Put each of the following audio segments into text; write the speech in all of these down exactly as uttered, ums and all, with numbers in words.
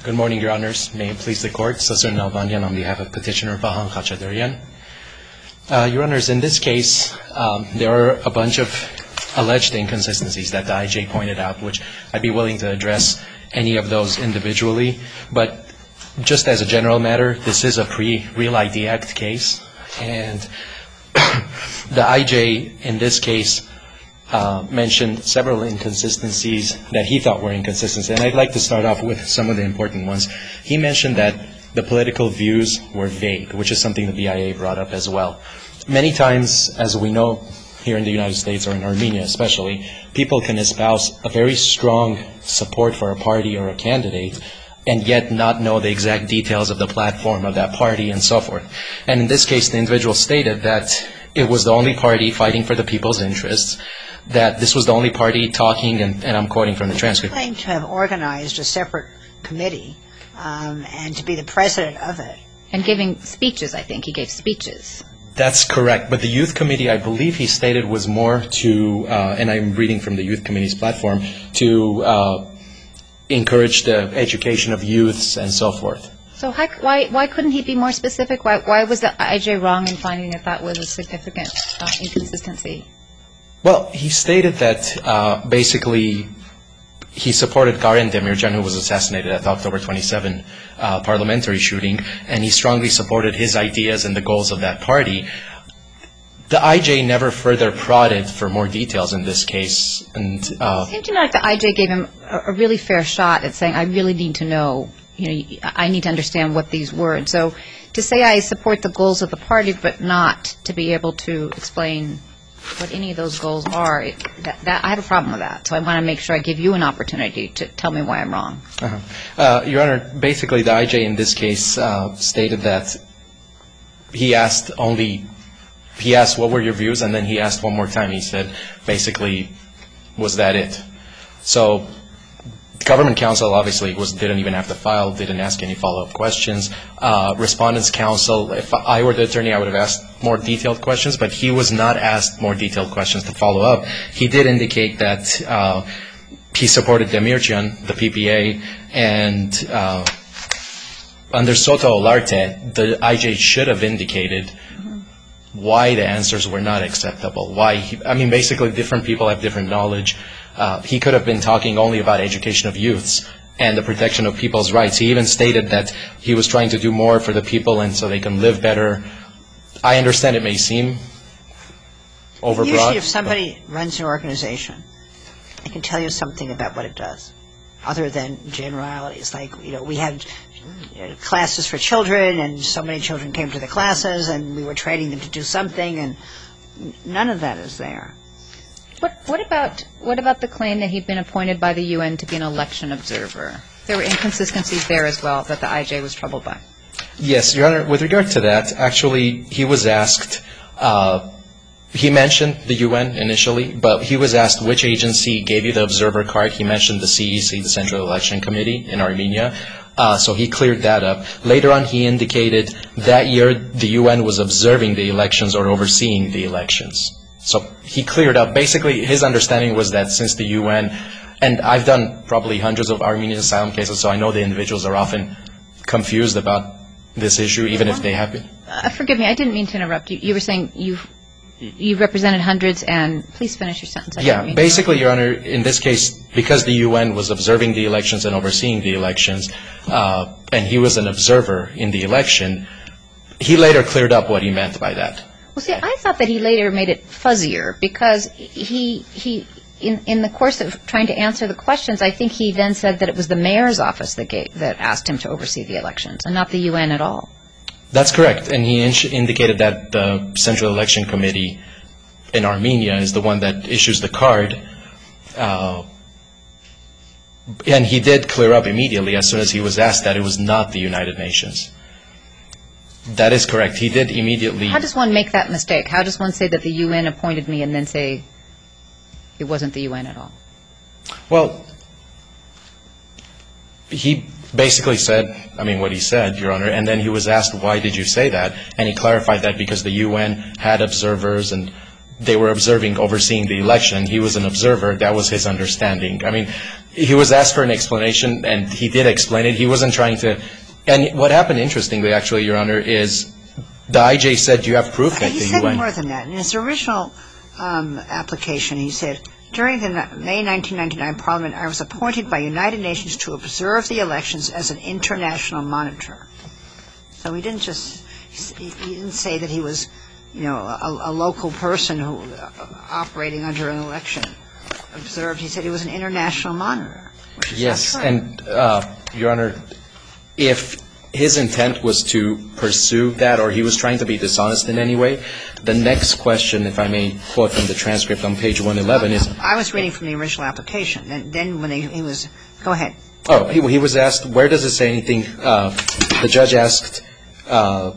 Good morning, Your Honors. May it please the Court. Sasur Nalbanyan on behalf of Petitioner Vahan Khachaturian. Uh, Your Honors, in this case, um, there are a bunch of alleged inconsistencies that the I J pointed out, which I'd be willing to address any of those individually. But just as a general matter, this is a pre-Real I D Act case, and the I J in this case Uh, mentioned several inconsistencies that he thought were inconsistent, and I'd like to start off with some of the important ones. He mentioned that the political views were vague, which is something the B I A brought up as well. Many times, as we know here in the United States, or in Armenia especially, people can espouse a very strong support for a party or a candidate and yet not know the exact details of the platform of that party and so forth. And in this case, the individual stated that it was the only party fighting for the people's interests, that this was the only party talking, and, and I'm quoting from the transcript. He claimed to have organized a separate committee um, and to be the president of it. And giving speeches, I think. He gave speeches. That's correct. But the youth committee, I believe he stated, was more to, uh, and I'm reading from the youth committee's platform, to uh, encourage the education of youths and so forth. So why, why, why couldn't he be more specific? Why, why was the I J wrong in finding that that was a significant uh, inconsistency? Well, he stated that uh, basically he supported Garen Demircan, who was assassinated at the October twenty-seventh uh, parliamentary shooting, and he strongly supported his ideas and the goals of that party. The I J never further prodded for more details in this case. And uh, it seemed to me like the I J gave him a, a really fair shot at saying, I really need to know, you know, I need to understand what these were. And so to say I support the goals of the party, but not to be able to explain what any of those goals are, it, that, that, I have a problem with that. So I want to make sure I give you an opportunity to tell me why I'm wrong. Uh-huh. Uh, Your Honor, basically the I J in this case uh, stated that he asked only, he asked what were your views, and then he asked one more time. He said, basically, was that it? So government counsel obviously was, didn't even have to file, didn't ask any follow-up questions. Uh, respondents counsel, if I were the attorney, I would have asked more detailed questions, but he was not asked more detailed questions to follow up. He did indicate that uh, he supported Demircan, the P P A, and uh, under Soto Olarte, the I J should have indicated why the answers were not acceptable. Why? He, I mean, basically, different people have different knowledge. Uh, he could have been talking only about education of youths and the protection of people's rights. He even stated that he was trying to do more for the people and so they can live better. I understand it may seem overbroad. Usually if somebody runs an organization, I can tell you something about what it does, other than generalities. Like, you know, we had classes for children, and so many children came to the classes, and we were training them to do something, and none of that is there. What, what about what about the claim that he'd been appointed by the U N to be an election observer? There were inconsistencies there as well that the I J was troubled by. Yes, Your Honor. With regard to that, actually, he was asked. Uh, he mentioned the U N initially, but he was asked which agency gave you the observer card. He mentioned the C E C, the Central Election Committee in Armenia. Uh, so he cleared that up. Later on, he indicated that year the U N was observing the elections or overseeing the elections. So he cleared up. Basically, his understanding was that since the U N, and I've done probably hundreds of Armenian asylum cases, so I know the individuals are often confused about this issue, even if they have been. Uh, forgive me, I didn't mean to interrupt you. You were saying you you represented hundreds, and please finish your sentence. I yeah, basically, Your Honor, in this case, because the U N was observing the elections and overseeing the elections, uh, and he was an observer in the election, he later cleared up what he meant by that. Well, see, I thought that he later made it fuzzier because he, he in, in the course of trying to answer the questions, I think he then said that it was the mayor's office that, gave, that asked him to oversee the elections and not the U N at all. That's correct. And he in- indicated that the Central Election Committee in Armenia is the one that issues the card. Uh, and he did clear up immediately as soon as he was asked that it was not the United Nations. That is correct. He did immediately. How does one make that mistake? How does one say that the U N appointed me and then say it wasn't the U N at all? Well, he basically said, I mean, what he said, Your Honor, and then he was asked, why did you say that? And he clarified that because the U N had observers and they were observing, overseeing the election. He was an observer. That was his understanding. I mean, he was asked for an explanation, and he did explain it. He wasn't trying to, and what happened, interestingly, actually, Your Honor, is the I J said, do you have proof that he the said U N... more than that. In his original um, application, he said, during the May nineteen ninety-nine Parliament, I was appointed by United Nations to observe the elections as an international monitor. So he didn't just, he didn't say that he was, you know, a, a local person who uh, operating under an election observed. He said he was an international monitor. Which is Yes, not true. and, uh, Your Honor, if his intent was to pursue that, or he was trying to be dishonest in any way, the next question, if I may quote from the transcript on page one eleven, is... I was reading from the original application. Then, then when they, he was, go ahead. Oh, he, he was asked, where does it say anything? Uh, the judge asked, uh,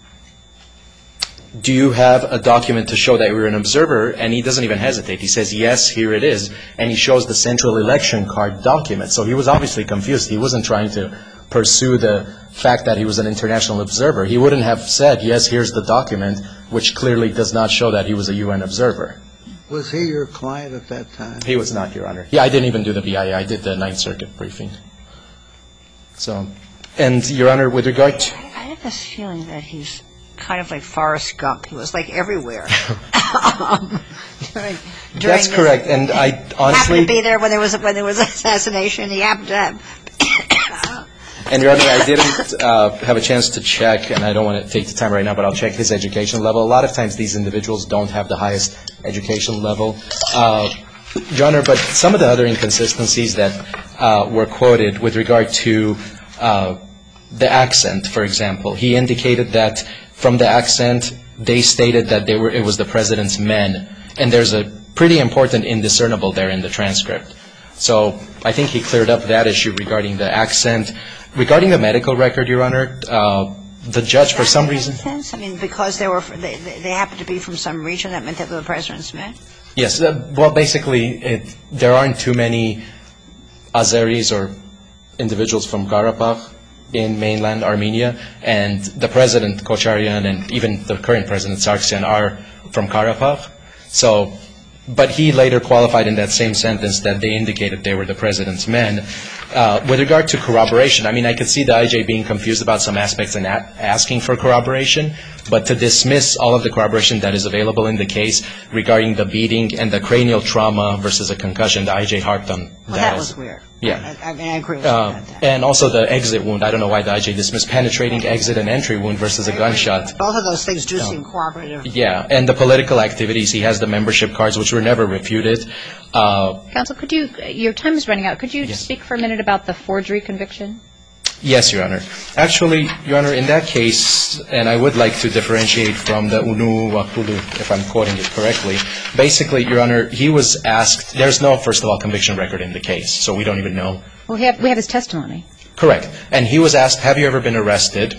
do you have a document to show that you're an observer? And he doesn't even hesitate. He says, yes, here it is. And he shows the Central Election Card document. So he was obviously confused. He wasn't trying to pursue the fact that he was an international observer. He wouldn't have said, yes, here's the document, which clearly does not show that he was a U N observer. Was he your client at that time? He was not, Your Honor. Yeah, I didn't even do the B I A. I did the Ninth Circuit briefing. So, and, Your Honor, with regard to... I have this feeling that he's kind of like Forrest Gump. He was like everywhere. um, during, during That's this, correct. And I honestly... happened to be there when there was a, when there was an assassination. He happened to have... And, Your Honor, I didn't uh, have a chance to check, and I don't want to take the time right now, but I'll check his education level. A lot of times these individuals don't have the highest education level. Uh, Your Honor, but some of the other inconsistencies that uh, were quoted with regard to uh, the accent, for example, he indicated that from the accent, they stated that they were it was the president's men. And there's a pretty important indiscernible there in the transcript. So I think he cleared up that issue regarding the accent. Regarding the medical record, Your Honor, uh, the judge, for some reason... Sense? I mean, because they were they, they happened to be from some region, that meant that they were the president's men? Yes. Uh, well, basically, it, there aren't too many Azeris or individuals from Karabakh in mainland Armenia, and the president, Kocharyan, and even the current president, Sargsyan, are from Karabakh. So... But he later qualified in that same sentence that they indicated they were the president's men. Uh, with regard to corroboration, I mean, I could see the I J being confused about some aspects and a- asking for corroboration, but to dismiss all of the corroboration that is available in the case regarding the beating and the cranial trauma versus a concussion, the I J harped on that. Well, that as- was weird. Yeah. I, I mean, I agree with Uh, you about that. and also the exit wound. I don't know why the I J dismissed penetrating exit and entry wound versus a gunshot. Both of those things do seem cooperative. Yeah, and the political activities. He has the membership cards, which were never refuted. Uh, Counsel, could you, your time is running out. Could you Yes. speak for a minute about the forgery conviction? yes, Your Honor. Actually, Your Honor, in that case, and I would like to differentiate from the Unu Wakulu, if I'm quoting it correctly. Basically, Your Honor, he was asked, there's no, first of all, conviction record in the case, so we don't even know. Well, we have, we have his testimony. Correct. And he was asked, have you ever been arrested?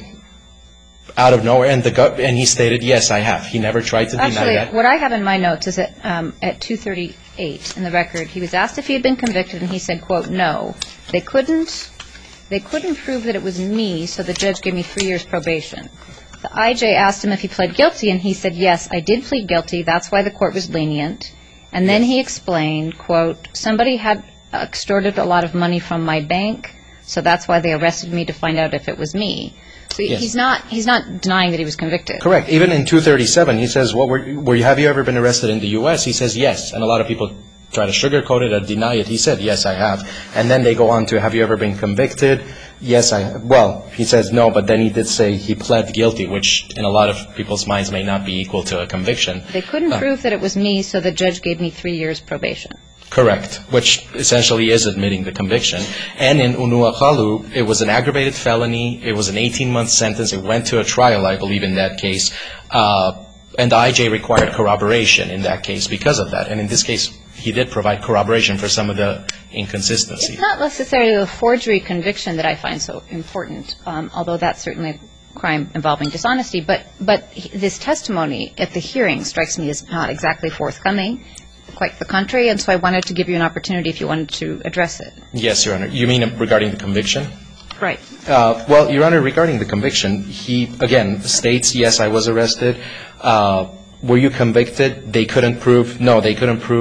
Out of nowhere, and the gu- and he stated, yes, I have. He never tried to deny Actually, that. what I have in my notes is that um, at two thirty-eight in the record, he was asked if he had been convicted, and he said, quote, no. They couldn't, they couldn't prove that it was me, so the judge gave me three years probation. The I J asked him if he pled guilty, and he said, yes, I did plead guilty. That's why the court was lenient. And then Yes. he explained, quote, somebody had extorted a lot of money from my bank, so that's why they arrested me to find out if it was me. So Yes. he's not he's not denying that he was convicted. Correct. Even in two thirty-seven, he says, "What were, were you? Have you ever been arrested in the U S?" He says, "Yes." And a lot of people try to sugarcoat it or deny it. He said, "Yes, I have." And then they go on to, "Have you ever been convicted?" Yes, I have. Well, he says no, but then he did say he pled guilty, which in a lot of people's minds may not be equal to a conviction. They couldn't Uh, prove that it was me, so the judge gave me three years probation. Correct, which essentially is admitting the conviction. And in Unuakalu, it was an aggravated felony. It was an eighteen-month sentence. It went to a trial, I believe, in that case. Uh, and the I J required corroboration in that case because of that. And in this case, he did provide corroboration for some of the inconsistencies. It's not necessarily the forgery conviction that I find so important, um, although that's certainly a crime involving dishonesty. But, but he- this testimony at the hearing strikes me as not exactly forthcoming. Quite the contrary, and so I wanted to give you an opportunity if you wanted to address it. Yes, Your Honor. You mean regarding the conviction? Right. Uh, well, Your Honor, regarding the conviction, he, again, states, yes, I was arrested. Uh, were you convicted? They couldn't prove. No, they couldn't prove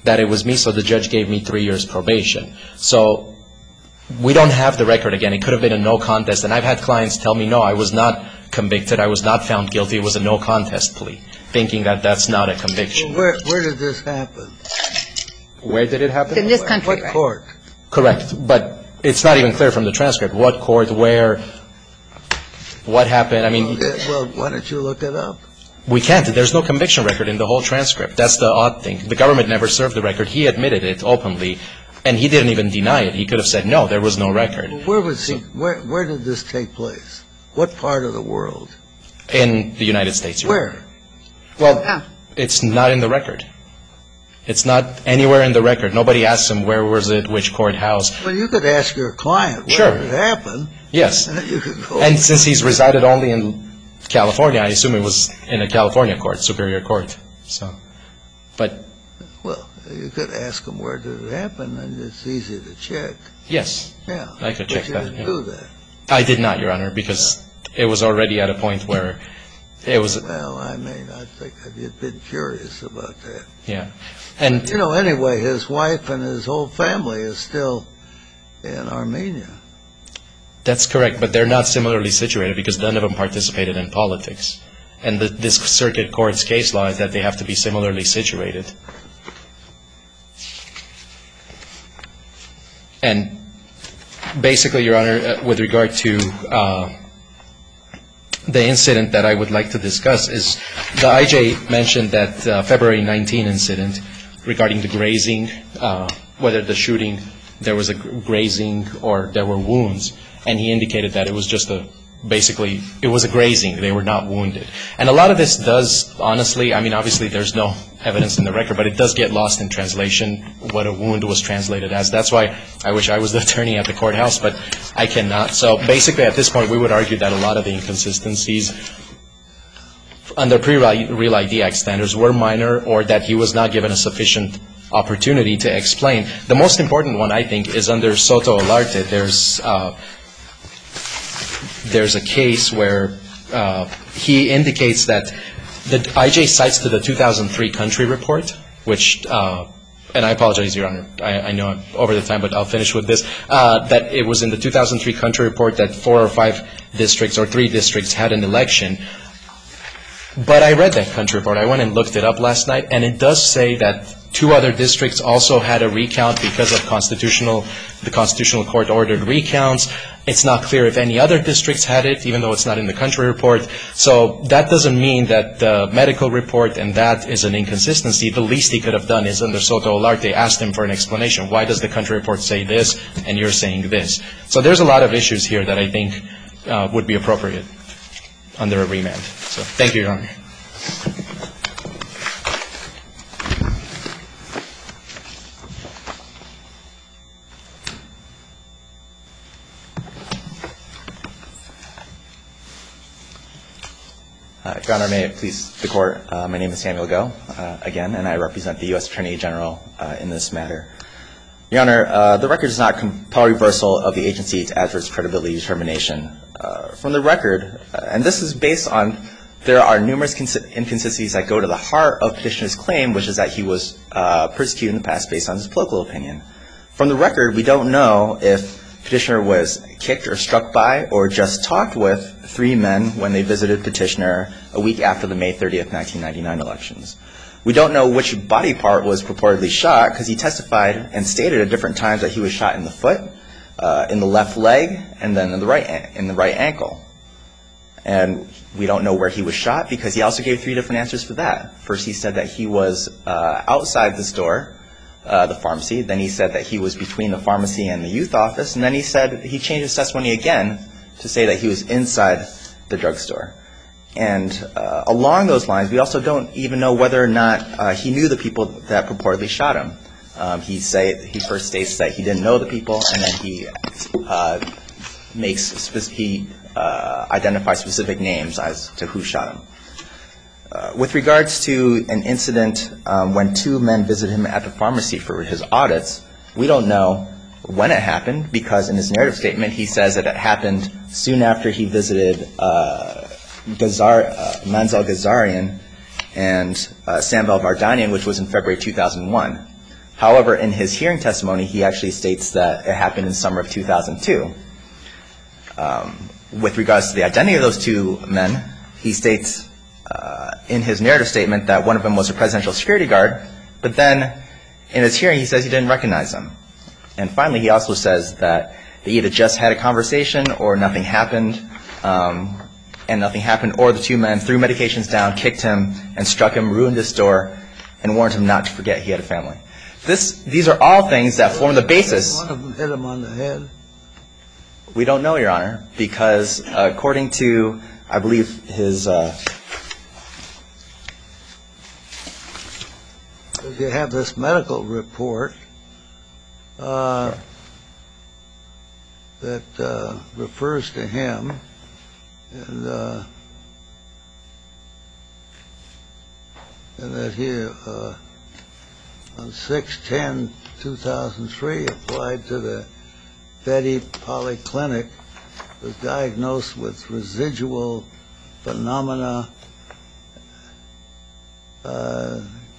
that it was me, so the judge gave me three years probation. So we don't have the record again. It could have been a no contest, and I've had clients tell me, no, I was not convicted, I was not found guilty, it was a no contest plea, thinking that that's not a conviction. Where where did this happen? Where did it happen? In this country, What right? court? Correct, but it's not even clear from the transcript what court, where, what happened. I mean, Okay, well, why don't you look it up? we can't. There's no conviction record in the whole transcript. That's the odd thing. The government never served the record. He admitted it openly, and he didn't even deny it. He could have said, no, there was no record. Where was he? Where where did this take place? What part of the world? In the United States. Your Honor. Where? Well, Ah. it's not in the record. It's not anywhere in the record. Nobody asked him where was it, which courthouse. Well, you could ask your client where Sure. it happened, Yes. and then you could go. And since he's resided only in California, I assume it was in a California court, Superior Court. So, but Well, you could ask him where did it happen, and it's easy to check. yes, Yeah. I could check but you that, didn't yeah. do that. I did not, Your Honor, because it was already at a point where it was, Well, I mean, I think I'd been curious about that. yeah. And You know, anyway, his wife and his whole family is still in Armenia. that's correct, but they're not similarly situated because none of them participated in politics. And the, this circuit court's case law is that they have to be similarly situated. And basically, Your Honor, uh, with regard to uh, the incident that I would like to discuss is the I J mentioned that uh, February nineteenth incident regarding the grazing, uh, whether the shooting, there was a gr- grazing or there were wounds, and he indicated that it was just a, basically, it was a grazing, they were not wounded. And a lot of this does, honestly, I mean, obviously there's no evidence in the record, but it does get lost in translation, what a wound was translated as. That's why I wish I was the attorney at the courthouse, but I cannot. So basically, at this point, we would argue that a lot of the inconsistencies under pre-Real I D Act standards were minor, or that he was not given a sufficient opportunity to explain. The most important one, I think, is under Soto Olarte. There's uh, there's a case where uh, he indicates that the I J cites to the two thousand three country report, which, uh, and I apologize, Your Honor, I, I know I'm over the time, but I'll finish with this, uh, that it was in the two thousand three country report that four or five districts or three districts had an election. But I read that country report. I went and looked it up last night, and it does say that two other districts also had a recount because of constitutional, the Constitutional Court ordered recounts. It's not clear if any other districts had it, even though it's not in the country report. So that doesn't mean that the medical report and that is an inconsistency. The least he could have done is under Soto Olarte, asked him for an explanation. Why does the country report say this and you're saying this? So there's a lot of issues here that I think uh, would be appropriate under a remand. So thank you, Your Honor. Uh, Your Honor, may it please the Court, uh, my name is Samuel Goh, uh, again, and I represent the U S Attorney General uh, in this matter. Your Honor, uh, the record does not compel reversal of the agency's adverse credibility determination. Uh, from the record, uh, and this is based on, there are numerous cons- inconsistencies that go to the heart of Petitioner's claim, which is that he was uh, persecuted in the past based on his political opinion. From the record, we don't know if Petitioner was kicked or struck by or just talked with three men when they visited Petitioner a week after the May thirtieth, nineteen ninety-nine elections. We don't know which body part was purportedly shot because he testified and stated at different times that he was shot in the foot, uh, in the left leg, and then in the right an- in the right ankle. And we don't know where he was shot because he also gave three different answers for that. First, he said that he was uh, outside the store, uh, the pharmacy. Then he said that he was between the pharmacy and the youth office. And then he said he changed his testimony again to say that he was inside the drugstore. And uh, along those lines, we also don't even know whether or not uh, he knew the people that purportedly shot him. Um, he say he first states that he didn't know the people, and then he uh, makes spe- he uh, identifies specific names as to who shot him. Uh, with regards to an incident um, when two men visited him at the pharmacy for his audits, we don't know when it happened because in his narrative statement he says that it happened soon after he visited uh, Gazar, uh, Manzal Ghazarian and uh, Samvel Vardanian, which was in February two thousand one. However, in his hearing testimony, he actually states that it happened in summer of two thousand two. Um, with regards to the identity of those two men, he states uh, in his narrative statement that one of them was a presidential security guard, but then in his hearing he says he didn't recognize them. And finally, he also says that they either just had a conversation or nothing happened, um, and nothing happened, or the two men threw medications down, kicked him, and struck him, ruined his door, and warned him not to forget he had a family. This, these are all things that form the basis. One of them hit him on the head. We don't know, Your Honor, because uh, according to, I believe, his... Uh, you have this medical report uh, that uh, refers to him, and uh, and that he uh, on six ten two thousand three applied to the Betty Polyclinic, was diagnosed with residual phenomena, uh,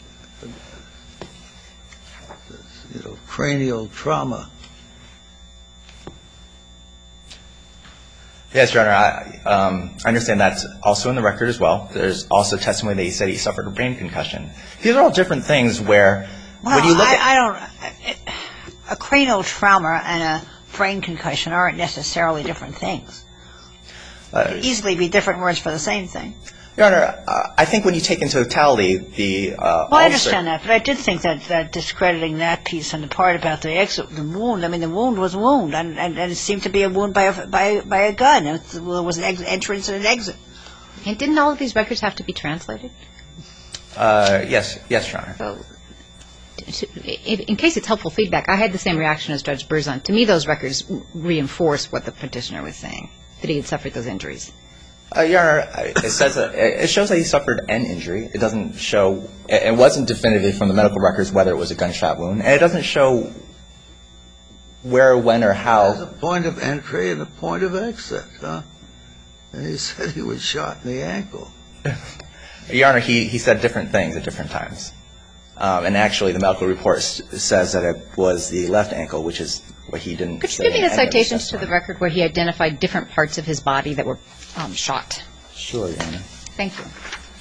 you know, cranial trauma. Yes, Your Honor, I, um, I understand that's also in the record as well. There's also testimony that he said he suffered a brain concussion. These are all different things where, well, when you look I, at... I don't... A cranial trauma and a brain concussion aren't necessarily different things. Uh, They could easily be different words for the same thing. Your Honor, uh, I think when you take into totality the... Uh, Well, I ulcer- understand that, but I did think that, that discrediting that piece and the part about the exit, the wound, I mean, the wound was a wound, and, and, and it seemed to be a wound by a, by, by a gun. It was, well, it was an ex- entrance and an exit. And didn't all of these records have to be translated? Uh, yes, yes, Your Honor. So, to- if- in case it's helpful feedback, I had the same reaction as Judge Berzon. To me, those records reinforce what the petitioner was saying, that he had suffered those injuries. Uh, Your Honor, it says that, it shows that he suffered an injury. It doesn't show, it wasn't definitive from the medical records whether it was a gunshot wound, and it doesn't show where, when, or There's a how. point of entry and a point of exit, huh? And he said he was shot in the ankle. Your Honor, he, he said different things at different times. Um, and actually, the medical report s- says that it was the left ankle, which is what he didn't Could say you give me in the any of his citations to the testimony. record where he identified different parts of his body that were um, shot? Sure, Your Honor. Thank you.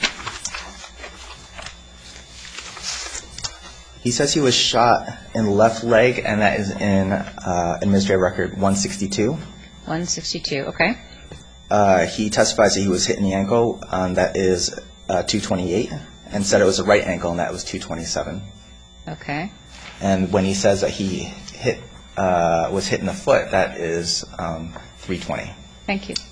He says he was shot in the left leg, and that is in uh, Administrative Record one sixty-two. one sixty-two, okay. Uh, he testifies that he was hit in the ankle, um, that is uh, two twenty-eight, and said it was a right ankle, and that was two twenty-seven. Okay. And when he says that he hit uh, was hit in the foot, that is um, three twenty. Thank you.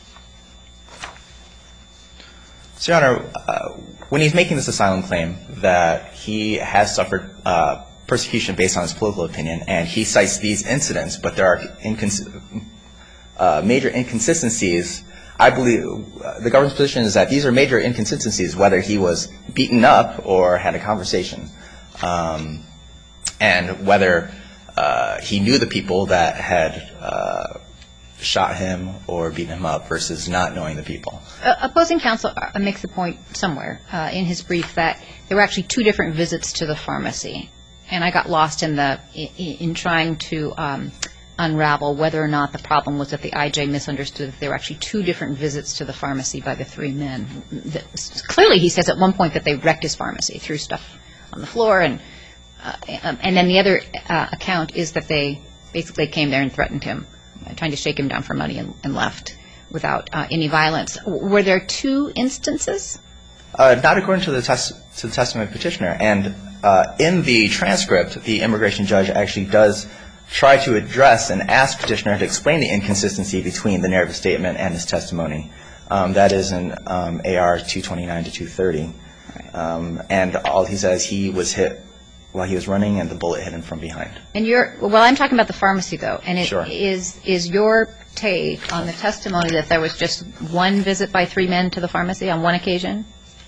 So, Your Honor, uh, when he's making this asylum claim that he has suffered uh, persecution based on his political opinion, and he cites these incidents, but there are incons- uh, major inconsistencies, I believe uh, the government's position is that these are major inconsistencies, whether he was beaten up or had a conversation, um, and whether uh, he knew the people that had uh, shot him or beaten him up versus not knowing the people. Uh, opposing counsel uh, makes the point somewhere uh, in his brief that there were actually two different visits to the pharmacy, and I got lost in the in, in trying to um, unravel whether or not the problem was that the I J misunderstood that there were actually two different visits to the pharmacy by the three men. The, clearly, he says at one point that they wrecked his pharmacy, threw stuff on the floor, and uh, and then the other uh, account is that they basically came there and threatened him, uh, trying to shake him down for money, and, and left without uh, any violence. Were there two instances? Uh, not according to the, tes- to the testimony of the petitioner. And uh, in the transcript, the immigration judge actually does try to address and ask petitioner to explain the inconsistency between the narrative statement and his testimony. Um, that is in um, A R two twenty-nine to two thirty. Right. Um, and all he says, he was hit while he was running and the bullet hit him from behind. And you're, well, I'm talking about the pharmacy, though. And it Sure. is, is your take on the testimony that there was just one visit by three men to the pharmacy on one occasion?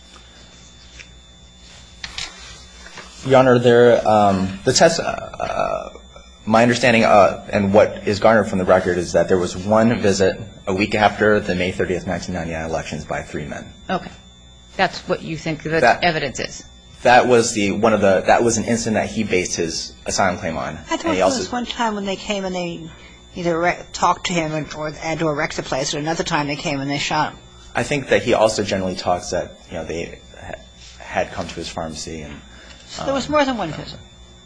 Your Honor, there, um, the test, uh, uh, my understanding uh, and what is garnered from the record is that there was one visit a week after the May thirtieth, nineteen ninety-nine elections by three men. Okay. That's what you think the That- evidence is? That was the one of the that was an incident that he based his asylum claim on. I thought there was one time when they came and they either re- talked to him and, or and or wrecked the place, and another time they came and they shot him. I think that he also generally talks that you know they ha- had come to his pharmacy and. So there was more than one visit.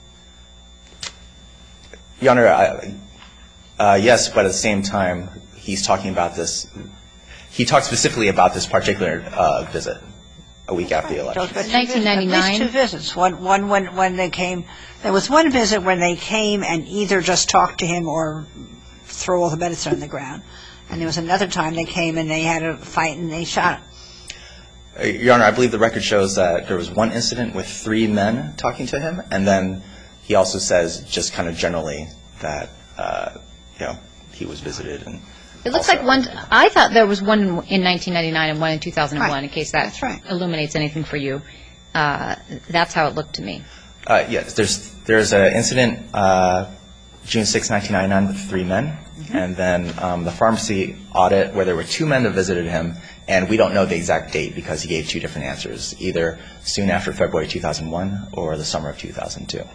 Your Honor, I, uh, yes, but at the same time, he's talking about this. He talked specifically about this particular uh, visit a week after the election. nineteen ninety-nine At least two visits. One, one when, when they came. There was one visit when they came and either just talked to him or threw all the medicine on the ground. And there was another time they came and they had a fight and they shot him. Your Honor, I believe the record shows that there was one incident with three men talking to him, and then he also says just kind of generally that, uh, you know, he was visited. And it looks also, like one, I thought there was one in nineteen ninety-nine and one in two thousand one, right. in case that That's right. illuminates anything for you. Uh, that's how it looked to me. Uh, yes, there's there's an incident uh, June sixth, nineteen ninety-nine with three men, mm-hmm. and then um, the pharmacy audit where there were two men that visited him, and we don't know the exact date because he gave two different answers, either soon after February two thousand one or the summer of two thousand two.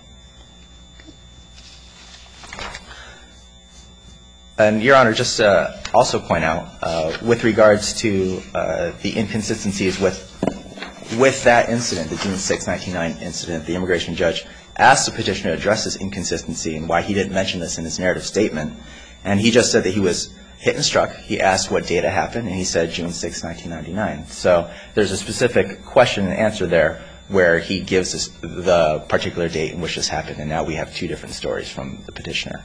And, Your Honor, just to also point out, uh, with regards to uh, the inconsistencies with with that incident, the June sixth, nineteen ninety-nine incident, the immigration judge asked the petitioner to address this inconsistency and why he didn't mention this in his narrative statement. And he just said that he was hit and struck. He asked what date it happened, and he said June sixth, nineteen ninety-nine. So there's a specific question and answer there where he gives us the particular date in which this happened, and now we have two different stories from the petitioner.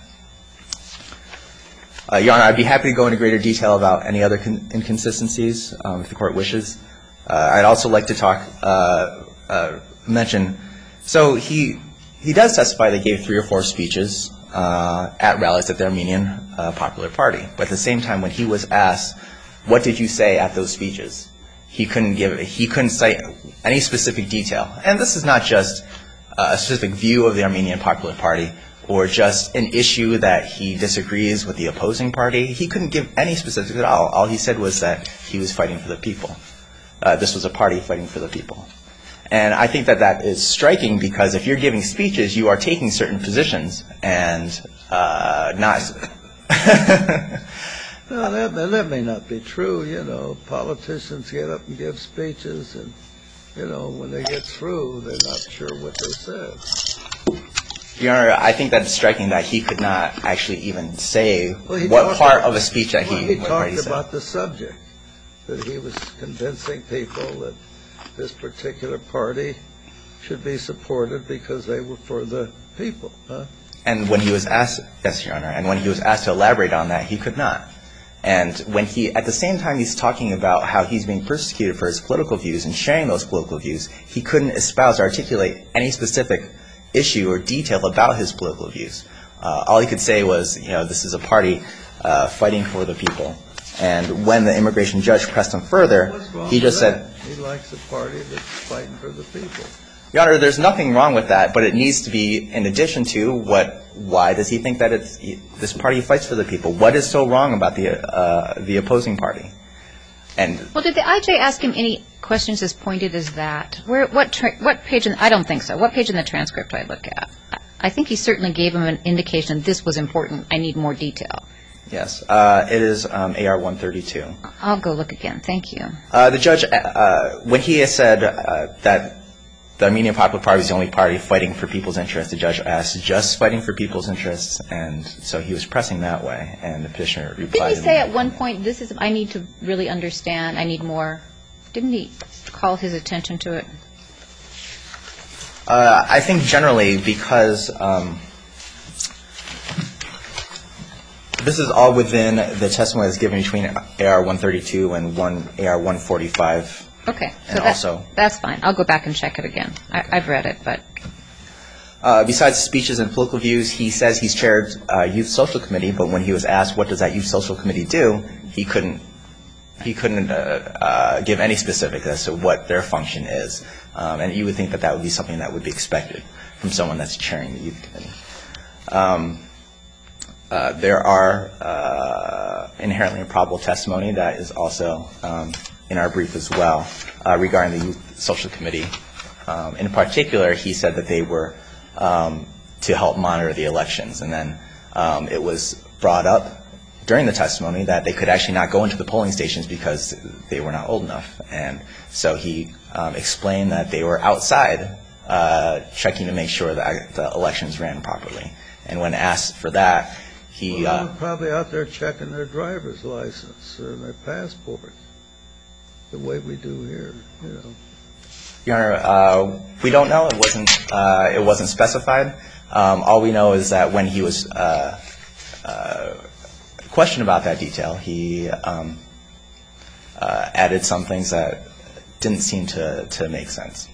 Uh, Your Honor, I'd be happy to go into greater detail about any other con- inconsistencies um, if the Court wishes. Uh, I'd also like to talk, uh, uh, mention, so he he does testify that he gave three or four speeches uh, at rallies at the Armenian uh, Popular Party. But at the same time, when he was asked, what did you say at those speeches, he couldn't give, he couldn't cite any specific detail. And this is not just uh, a specific view of the Armenian Popular Party or just an issue that he disagrees with the opposing party. He couldn't give any specifics at all. All he said was that he was fighting for the people. Uh, this was a party fighting for the people. And I think that that is striking because if you're giving speeches, you are taking certain positions and uh, not... No, that, that may not be true. You know, politicians get up and give speeches, and, you know, when they get through, they're not sure what they said. Your Honor, I think that it's striking that he could not actually even say well, what part about, of a speech that well, he, he what talked he said. about the subject, that he was convincing people that this particular party should be supported because they were for the people. Huh? And when he was asked, yes, Your Honor, and when he was asked to elaborate on that, he could not. And when he, at the same time he's talking about how he's being persecuted for his political views and sharing those political views, he couldn't espouse or articulate any specific issue or detail about his political views. Uh, all he could say was, you know, this is a party uh, fighting for the people. And when the immigration judge pressed him further, he just said... He likes a party that's fighting for the people. Your Honor, there's nothing wrong with that, but it needs to be in addition to what, why does he think that it's, this party fights for the people? What is so wrong about the, uh, the opposing party? And well, did the I J ask him any questions as pointed as that? Where, what, tra- what page? In, I don't think so. What page in the transcript I look at? I think he certainly gave him an indication this was important. I need more detail. Yes, uh, it is um, A R one thirty-two. I'll go look again. Thank you. Uh, the judge, uh, when he has said uh, that the Armenian Popular Party is the only party fighting for people's interests, the judge asked, just fighting for people's interests, and so he was pressing that way, and the petitioner replied. Didn't he say at one point, this is, I need to really understand, I need more? Didn't he call his attention to it? Uh, I think generally because um, this is all within the testimony that's given between A R one thirty-two and one A R one forty-five. Okay, so and that, also, that's fine. I'll go back and check it again. I, I've read it, but... Uh, besides speeches and political views, he says he's chaired uh, Youth Social Committee, but when he was asked what does that Youth Social Committee do, he couldn't he couldn't uh, uh, give any specifics as to what their function is. Um, and you would think that that would be something that would be expected from someone that's chairing the Youth Committee. Um, uh, there are uh, inherently improbable testimony that is also um, in our brief as well uh, regarding the Youth Social Committee Um, in particular, he said that they were um, to help monitor the elections. And then um, it was brought up during the testimony that they could actually not go into the polling stations because they were not old enough. And so he um, explained that they were outside uh, checking to make sure that the elections ran properly. And when asked for that, he... Well, uh, they were probably out there checking their driver's license or their passports, the way we do here, you know. Your Honor, uh, we don't know. It wasn't, uh, it wasn't specified. Um, all we know is that when he was uh, uh, questioned about that detail, he um, uh, added some things that didn't seem to, to make sense.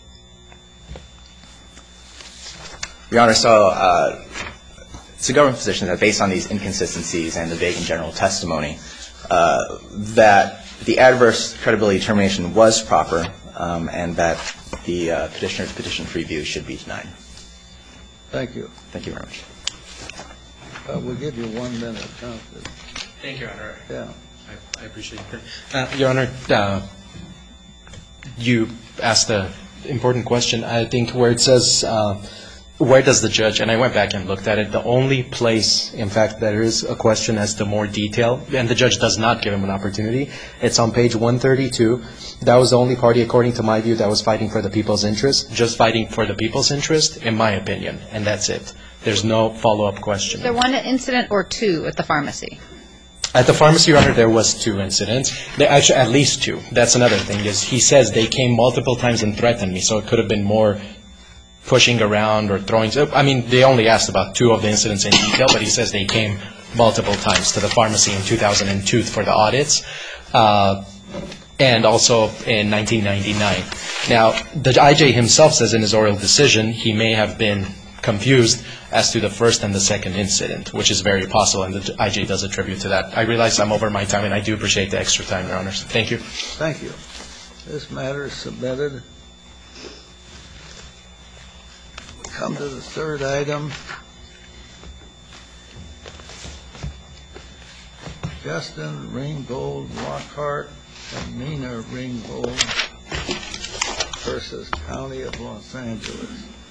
Your Honor, so uh, it's a government position that based on these inconsistencies and the vague and general testimony, uh, that the adverse credibility determination was proper, um, and that the uh, petitioner's petition for review should be denied. Thank you. Thank you very much. Uh, we'll give you one minute. Huh? Thank you, Your Honor. Yeah. I, I appreciate that. Uh, Your Honor, uh, you asked an important question. I think where it says, uh, where does the judge, and I went back and looked at it, the only place, in fact, there is a question as to more detail, and the judge does not give him an opportunity. It's on page one thirty-two. That was the only party, according to my view, that was fighting for the people's interest, just fighting for the people's interest, in my opinion, and that's it. There's no follow-up question. Is there one incident or two at the pharmacy? At the pharmacy, Your Honor, there was two incidents. There, actually, at least two. That's another thing, is he says they came multiple times and threatened me, so it could have been more pushing around or throwing. I mean, they only asked about two of the incidents in detail, but he says they came multiple times to the pharmacy in two thousand two for the audits, uh, and also in nineteen ninety-nine. Now, the I J himself says in his oral decision he may have been confused as to the first and the second incident, which is very possible, and the I J does attribute to that. I realize I'm over my time, and I do appreciate the extra time, Your Honors. Thank you. Thank you. This matter is submitted. Come to the third item. Justin Ringgold Lockhart and Nina Ringgold versus County of Los Angeles.